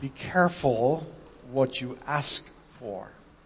Be careful what you ask for.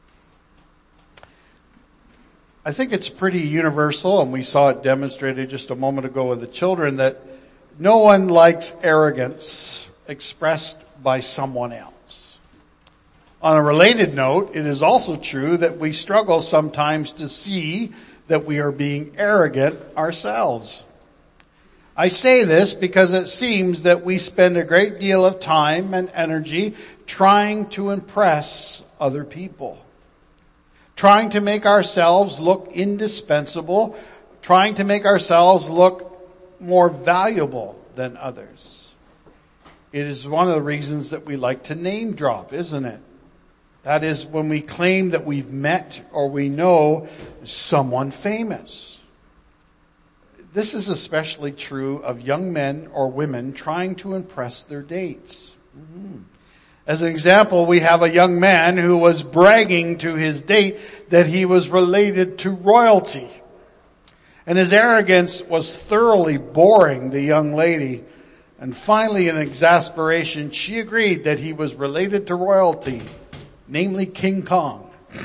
I think it's pretty universal, and we saw it demonstrated just a moment ago with the children, that no one likes arrogance expressed by someone else. On a related note, it is also true that we struggle sometimes to see that we are being arrogant ourselves. I say this because it seems that we spend a great deal of time and energy trying to impress other people, trying to make ourselves look indispensable, trying to make ourselves look more valuable than others. It is one of the reasons that we like to name drop, isn't it? That is when we claim that we've met or we know someone famous. This is especially true of young men or women trying to impress their dates. As an example, we have a young man who was bragging to his date that he was related to royalty. And his arrogance was thoroughly boring the young lady. And finally, in exasperation, she agreed that he was related to royalty, namely King Kong.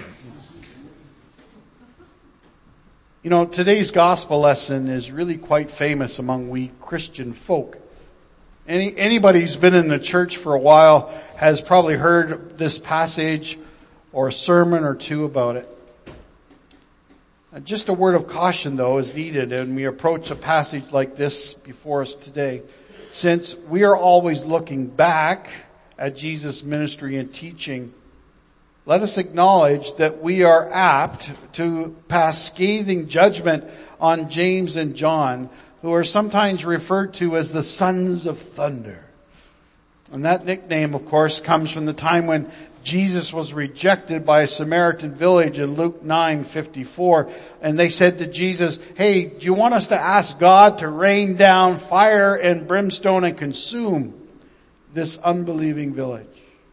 You know, today's gospel lesson is really quite famous among we Christian folk. Anybody who's been in the church for a while has probably heard this passage or a sermon or two about it. Just a word of caution, though, is needed when we approach a passage like this before us today, since we are always looking back at Jesus' ministry and teaching. Let us acknowledge that we are apt to pass scathing judgment on James and John, who are sometimes referred to as the sons of thunder. And that nickname, of course, comes from the time when Jesus was rejected by a Samaritan village in Luke 9:54. And they said to Jesus, "Hey, do you want us to ask God to rain down fire and brimstone and consume this unbelieving village?"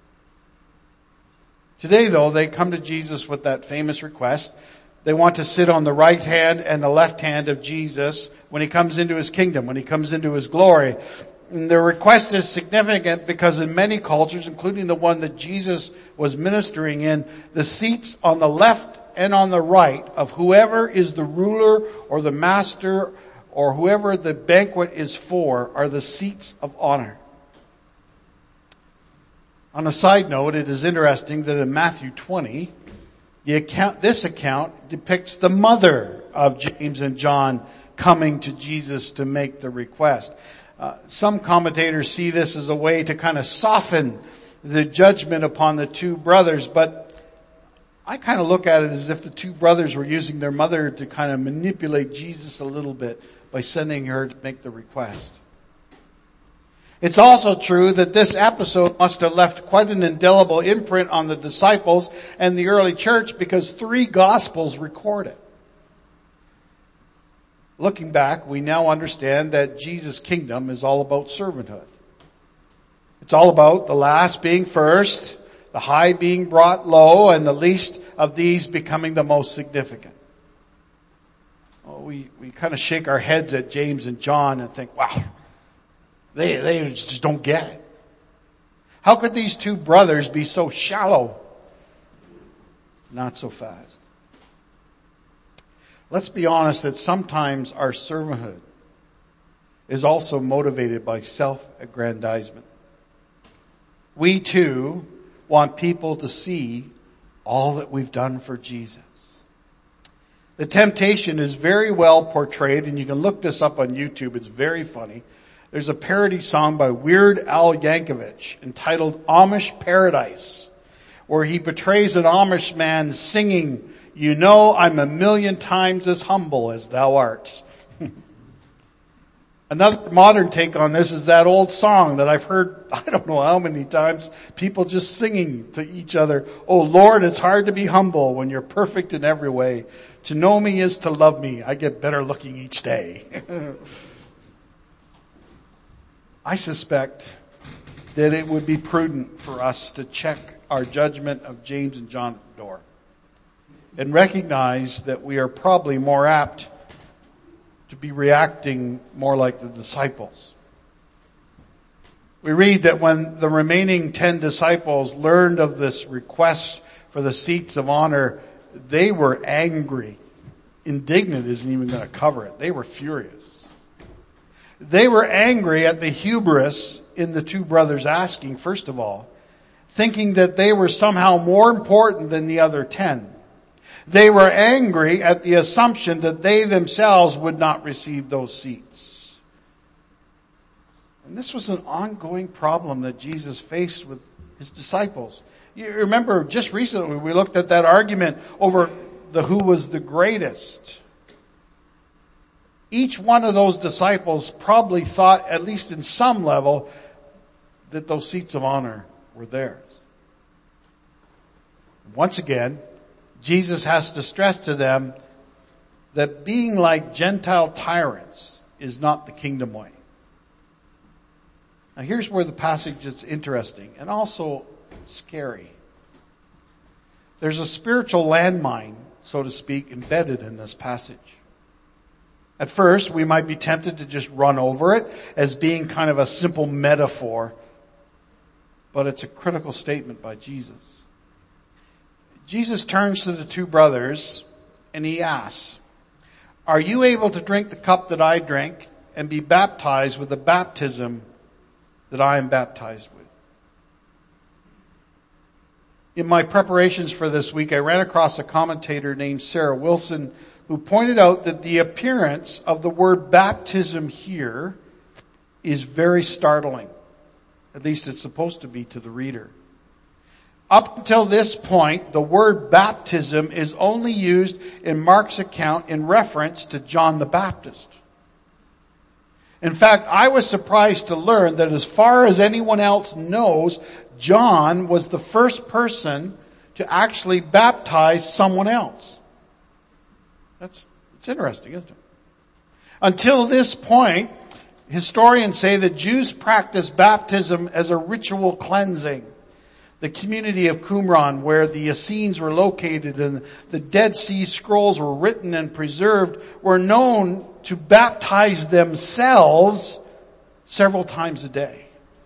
Today, though, they come to Jesus with that famous request. They want to sit on the right hand and the left hand of Jesus when he comes into his kingdom, when he comes into his glory. And their request is significant because in many cultures, including the one that Jesus was ministering in, the seats on the left and on the right of whoever is the ruler or the master or whoever the banquet is for are the seats of honor. On a side note, it is interesting that in Matthew 20, this account depicts the mother of James and John coming to Jesus to make the request. Some commentators see this as a way to kind of soften the judgment upon the two brothers, but I kind of look at it as if the two brothers were using their mother to kind of manipulate Jesus a little bit by sending her to make the request. It's also true that this episode must have left quite an indelible imprint on the disciples and the early church because 3 Gospels record it. Looking back, we now understand that Jesus' kingdom is all about servanthood. It's all about the last being first, the high being brought low, and the least of these becoming the most significant. Well, we kind of shake our heads at James and John and think, wow, they just don't get it. How could these two brothers be so shallow? Not so fast. Let's be honest that sometimes our servanthood is also motivated by self-aggrandizement. We too want people to see all that we've done for Jesus. The temptation is very well portrayed, and you can look this up on YouTube. It's very funny. There's a parody song by Weird Al Yankovic entitled Amish Paradise, where he portrays an Amish man singing, "You know I'm a million times as humble as thou art." Another modern take on this is that old song that I've heard, I don't know how many times, people just singing to each other. "Oh Lord, it's hard to be humble when you're perfect in every way. To know me is to love me. I get better looking each day." I suspect that it would be prudent for us to check our judgment of James and John at the door and recognize that we are probably more apt to be reacting more like the disciples. We read that when the remaining 10 disciples learned of this request for the seats of honor, they were angry. Indignant isn't even going to cover it. They were furious. They were angry at the hubris in the two brothers asking, first of all, thinking that they were somehow more important than the other 10. They were angry at the assumption that they themselves would not receive those seats. And this was an ongoing problem that Jesus faced with his disciples. You remember just recently we looked at that argument over who was the greatest. Each one of those disciples probably thought, at least in some level, that those seats of honor were theirs. Once again, Jesus has to stress to them that being like Gentile tyrants is not the kingdom way. Now here's where the passage is interesting and also scary. There's a spiritual landmine, so to speak, embedded in this passage. At first, we might be tempted to just run over it as being kind of a simple metaphor, but it's a critical statement by Jesus. Jesus turns to the two brothers and he asks, "Are you able to drink the cup that I drink and be baptized with the baptism that I am baptized with?" In my preparations for this week, I ran across a commentator named Sarah Wilson who pointed out that the appearance of the word baptism here is very startling. At least it's supposed to be to the reader. Up until this point, the word baptism is only used in Mark's account in reference to John the Baptist. In fact, I was surprised to learn that as far as anyone else knows, John was the first person to actually baptize someone else. It's interesting, isn't it? Until this point, historians say that Jews practiced baptism as a ritual cleansing. The community of Qumran, where the Essenes were located and the Dead Sea Scrolls were written and preserved, were known to baptize themselves several times a day.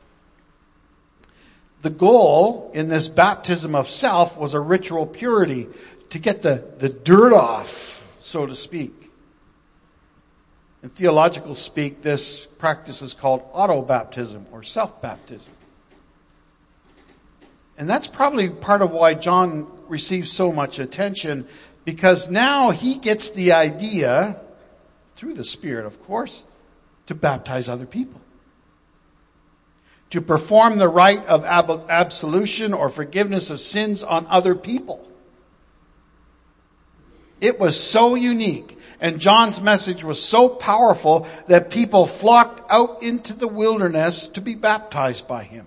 The goal in this baptism of self was a ritual purity, to get the dirt off, so to speak. In theological speak, this practice is called auto-baptism or self-baptism. And that's probably part of why John receives so much attention, because now he gets the idea, through the Spirit of course, to baptize other people. To perform the rite of absolution or forgiveness of sins on other people. It was so unique, and John's message was so powerful that people flocked out into the wilderness to be baptized by him.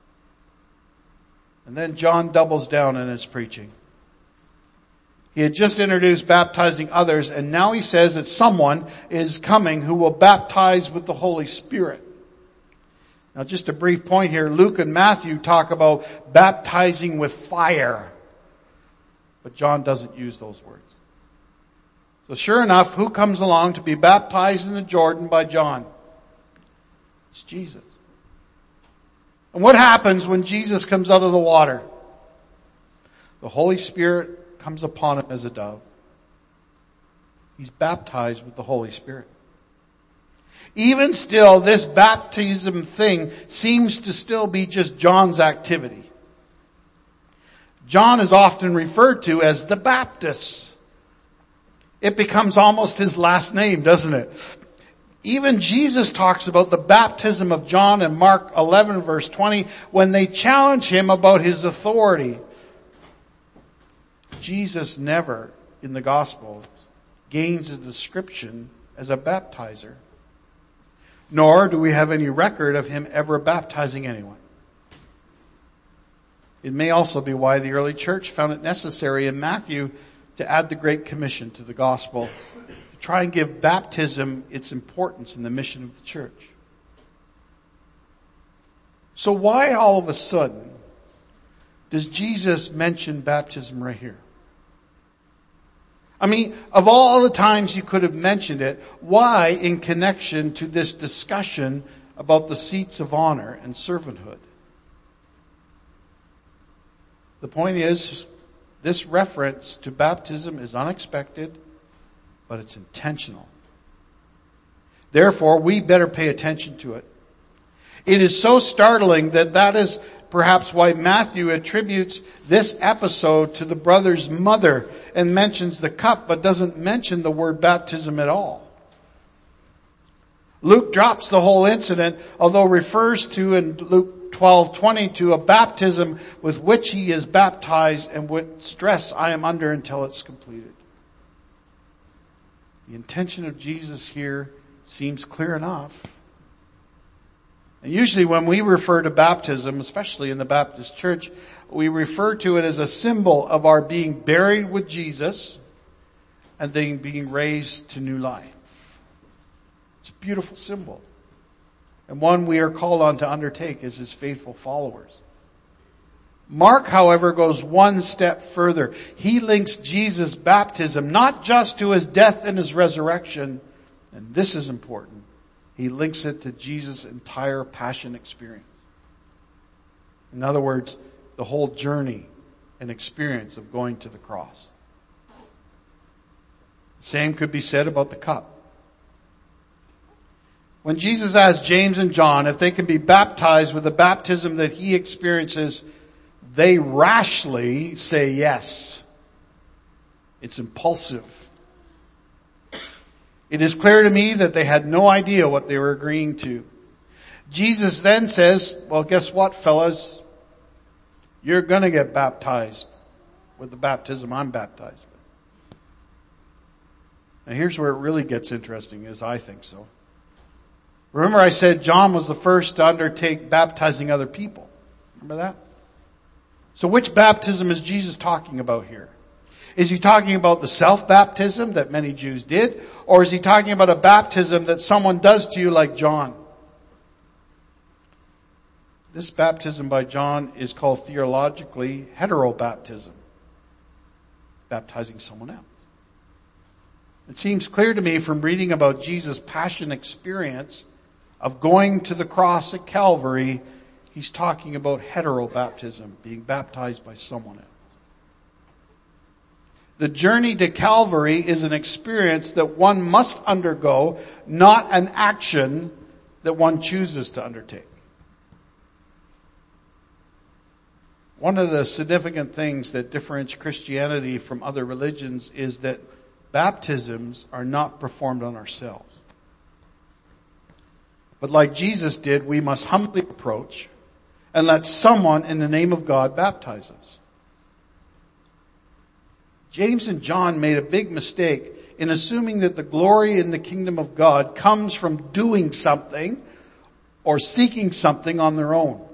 And then John doubles down in his preaching. He had just introduced baptizing others, and now he says that someone is coming who will baptize with the Holy Spirit. Now just a brief point here, Luke and Matthew talk about baptizing with fire, but John doesn't use those words. So sure enough, who comes along to be baptized in the Jordan by John? It's Jesus. And what happens when Jesus comes out of the water? The Holy Spirit comes upon him as a dove. He's baptized with the Holy Spirit. Even still, this baptism thing seems to still be just John's activity. John is often referred to as the Baptist. It becomes almost his last name, doesn't it? Even Jesus talks about the baptism of John in Mark 11 verse 20 when they challenge him about his authority. Jesus never, in the Gospels, gains a description as a baptizer. Nor do we have any record of him ever baptizing anyone. It may also be why the early church found it necessary in Matthew to add the Great Commission to the Gospel, to try and give baptism its importance in the mission of the church. So why all of a sudden does Jesus mention baptism right here? I mean, of all the times you could have mentioned it, why in connection to this discussion about the seats of honor and servanthood. The point is, this reference to baptism is unexpected, but it's intentional. Therefore, we better pay attention to it. It is so startling that is perhaps why Matthew attributes this episode to the brother's mother and mentions the cup, but doesn't mention the word baptism at all. Luke drops the whole incident, although refers to in Luke 12:20 to a baptism with which he is baptized and what stress I am under until it's completed. The intention of Jesus here seems clear enough. And usually when we refer to baptism, especially in the Baptist church, we refer to it as a symbol of our being buried with Jesus and then being raised to new life. It's a beautiful symbol, and one we are called on to undertake as his faithful followers. Mark, however, goes one step further. He links Jesus' baptism not just to his death and his resurrection, and this is important. He links it to Jesus' entire passion experience. In other words, the whole journey and experience of going to the cross. The same could be said about the cup. When Jesus asked James and John if they can be baptized with the baptism that he experiences, they rashly say yes. It's impulsive. It is clear to me that they had no idea what they were agreeing to. Jesus then says, well, guess what, fellas? You're gonna get baptized with the baptism I'm baptized with. Now here's where it really gets interesting, as I think so. Remember I said John was the first to undertake baptizing other people. Remember that? So which baptism is Jesus talking about here? Is he talking about the self-baptism that many Jews did? Or is he talking about a baptism that someone does to you like John? This baptism by John is called theologically heterobaptism. Baptizing someone else. It seems clear to me from reading about Jesus' passion experience of going to the cross at Calvary, he's talking about heterobaptism, being baptized by someone else. The journey to Calvary is an experience that one must undergo, not an action that one chooses to undertake. One of the significant things that differentiates Christianity from other religions is that baptisms are not performed on ourselves. But like Jesus did, we must humbly approach and let someone in the name of God baptize us. James and John made a big mistake in assuming that the glory in the kingdom of God comes from doing something or seeking something on their own.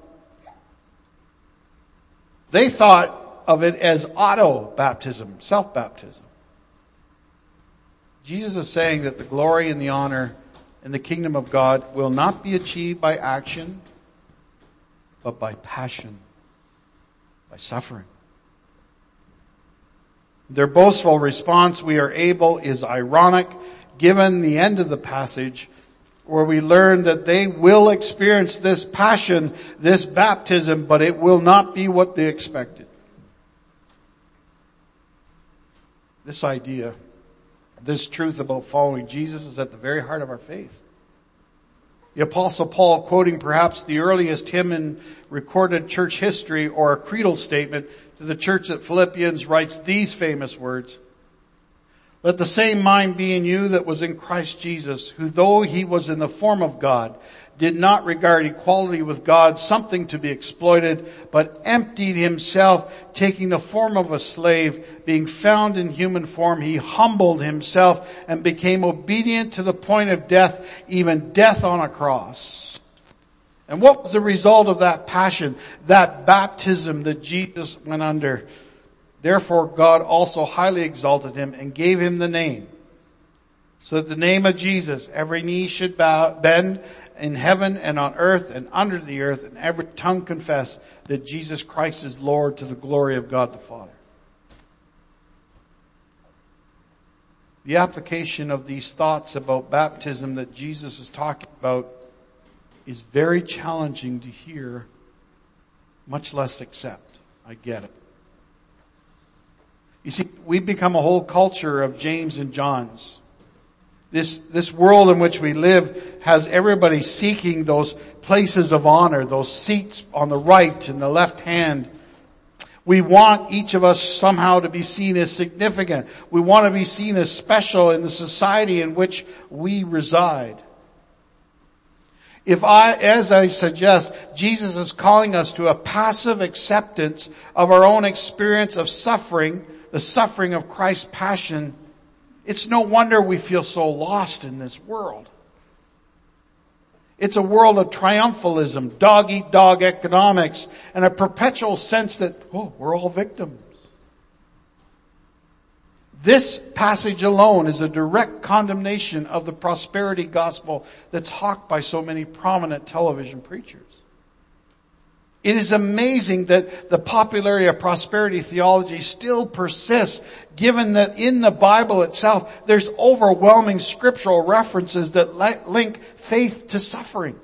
They thought of it as auto-baptism, self-baptism. Jesus is saying that the glory and the honor in the kingdom of God will not be achieved by action, but by passion, by suffering. Their boastful response, we are able, is ironic given the end of the passage where we learn that they will experience this passion, this baptism, but it will not be what they expected. This idea, this truth about following Jesus is at the very heart of our faith. The Apostle Paul, quoting perhaps the earliest hymn in recorded church history or a creedal statement to the church at Philippians, writes these famous words: "Let the same mind be in you that was in Christ Jesus, who though he was in the form of God, did not regard equality with God something to be exploited, but emptied himself, taking the form of a slave. Being found in human form, he humbled himself and became obedient to the point of death, even death on a cross." And what was the result of that passion, that baptism that Jesus went under? Therefore God also highly exalted him and gave him the name, so that the name of Jesus every knee should bend in heaven and on earth and under the earth, and every tongue confess that Jesus Christ is Lord, to the glory of God the Father. The application of these thoughts about baptism that Jesus is talking about is very challenging to hear, much less accept. I get it. You see, we've become a whole culture of James and Johns. This world in which we live has everybody seeking those places of honor, those seats on the right and the left hand. We want each of us somehow to be seen as significant. We want to be seen as special in the society in which we reside. As I suggest, Jesus is calling us to a passive acceptance of our own experience of suffering, the suffering of Christ's passion, it's no wonder we feel so lost in this world. It's a world of triumphalism, dog-eat-dog economics, and a perpetual sense that, we're all victims. This passage alone is a direct condemnation of the prosperity gospel that's hawked by so many prominent television preachers. It is amazing that the popularity of prosperity theology still persists, given that in the Bible itself, there's overwhelming scriptural references that link faith to suffering.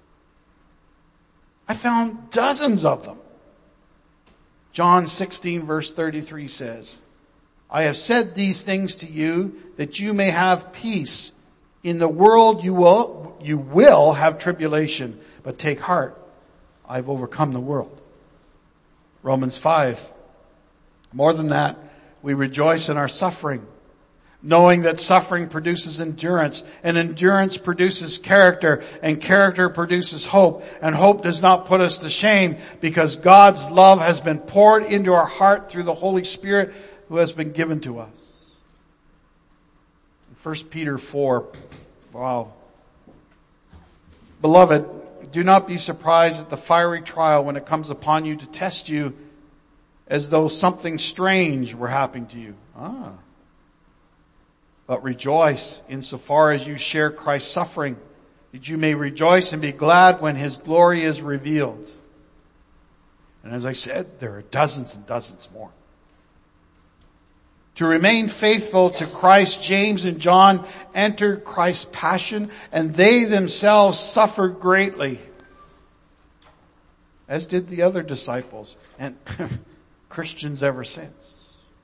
I found dozens of them. John 16 verse 33 says, I have said these things to you that you may have peace. In the world you will have tribulation, but take heart. I've overcome the world. Romans 5. More than that, we rejoice in our suffering, knowing that suffering produces endurance, and endurance produces character, and character produces hope, and hope does not put us to shame because God's love has been poured into our heart through the Holy Spirit who has been given to us. 1 Peter 4. Wow. Beloved, do not be surprised at the fiery trial when it comes upon you to test you as though something strange were happening to you. But rejoice insofar as you share Christ's suffering, that you may rejoice and be glad when His glory is revealed. And as I said, there are dozens and dozens more. To remain faithful to Christ, James and John entered Christ's passion, and they themselves suffered greatly, as did the other disciples and Christians ever since.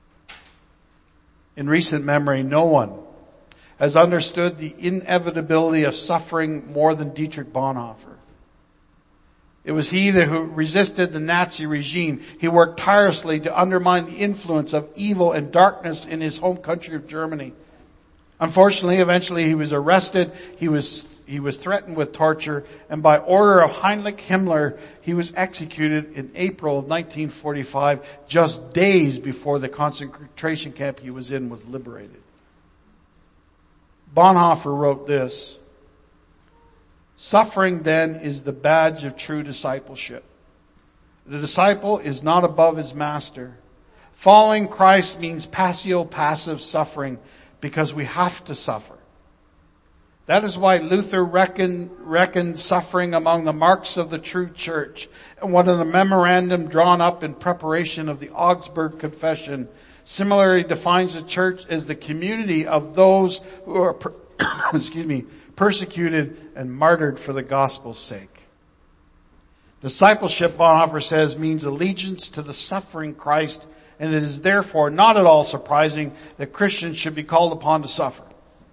In recent memory, no one has understood the inevitability of suffering more than Dietrich Bonhoeffer. It was he who resisted the Nazi regime. He worked tirelessly to undermine the influence of evil and darkness in his home country of Germany. Unfortunately, eventually he was arrested. He was threatened with torture, and by order of Heinrich Himmler, he was executed in April of 1945, just days before the concentration camp he was in was liberated. Bonhoeffer wrote this: suffering then is the badge of true discipleship. The disciple is not above his master. Following Christ means passive suffering because we have to suffer. That is why Luther reckoned suffering among the marks of the true church. And one of the memorandum drawn up in preparation of the Augsburg Confession similarly defines the church as the community of those who are persecuted and martyred for the gospel's sake. Discipleship, Bonhoeffer says, means allegiance to the suffering Christ, and it is therefore not at all surprising that Christians should be called upon to suffer.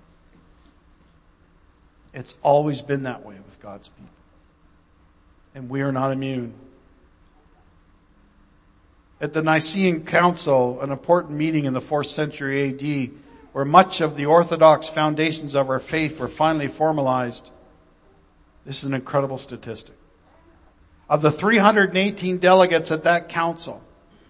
It's always been that way with God's people. And we are not immune. At the Nicene Council, an important meeting in the 4th century AD, where much of the orthodox foundations of our faith were finally formalized, this is an incredible statistic. Of the 318 delegates at that council,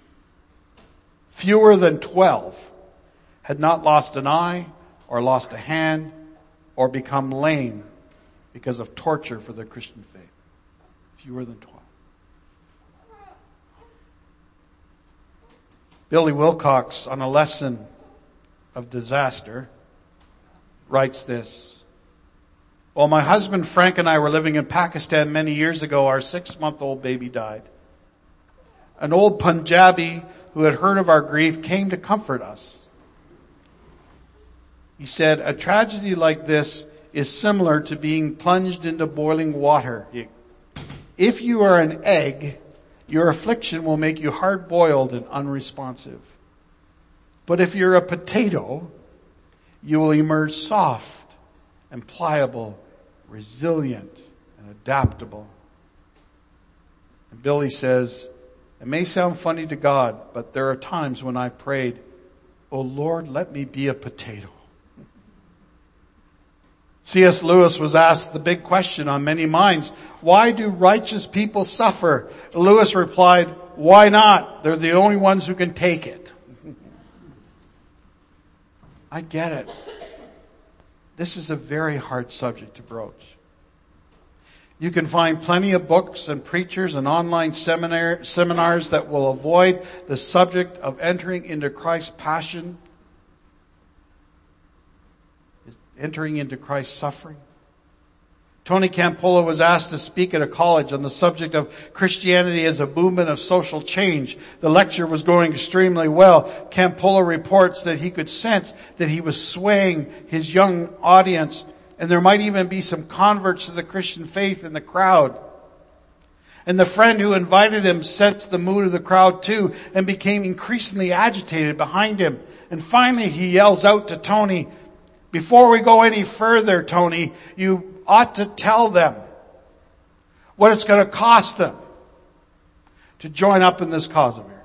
fewer than 12 had not lost an eye or lost a hand or become lame because of torture for their Christian faith. Fewer than 12. Billy Wilcox, on a lesson of disaster, writes this: while my husband Frank and I were living in Pakistan many years ago, our 6-month-old baby died. An old Punjabi who had heard of our grief came to comfort us. He said, a tragedy like this is similar to being plunged into boiling water. If you are an egg, your affliction will make you hard-boiled and unresponsive. But if you're a potato, you will emerge soft and pliable, resilient and adaptable. And Billy says, it may sound funny to God, but there are times when I prayed, oh Lord, let me be a potato. C.S. Lewis was asked the big question on many minds, why do righteous people suffer? Lewis replied, why not? They're the only ones who can take it. I get it. This is a very hard subject to broach. You can find plenty of books and preachers and online seminars that will avoid the subject of entering into Christ's passion, entering into Christ's suffering. Tony Campolo was asked to speak at a college on the subject of Christianity as a movement of social change. The lecture was going extremely well. Campolo reports that he could sense that he was swaying his young audience, and there might even be some converts to the Christian faith in the crowd. And the friend who invited him sensed the mood of the crowd too and became increasingly agitated behind him. And finally he yells out to Tony, before we go any further, Tony, you ought to tell them what it's going to cost them to join up in this cause of yours.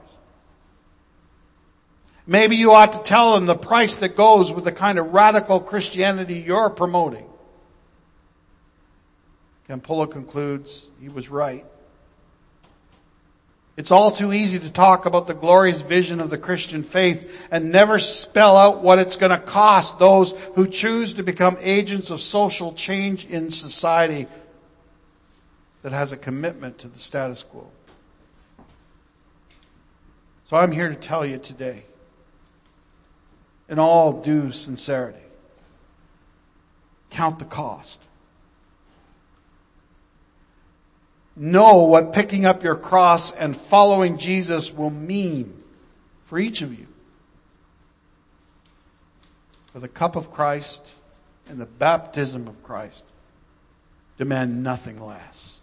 Maybe you ought to tell them the price that goes with the kind of radical Christianity you're promoting. Campolo concludes, he was right. It's all too easy to talk about the glorious vision of the Christian faith and never spell out what it's going to cost those who choose to become agents of social change in society that has a commitment to the status quo. So I'm here to tell you today, in all due sincerity, count the cost. Know what picking up your cross and following Jesus will mean for each of you. For the cup of Christ and the baptism of Christ demand nothing less.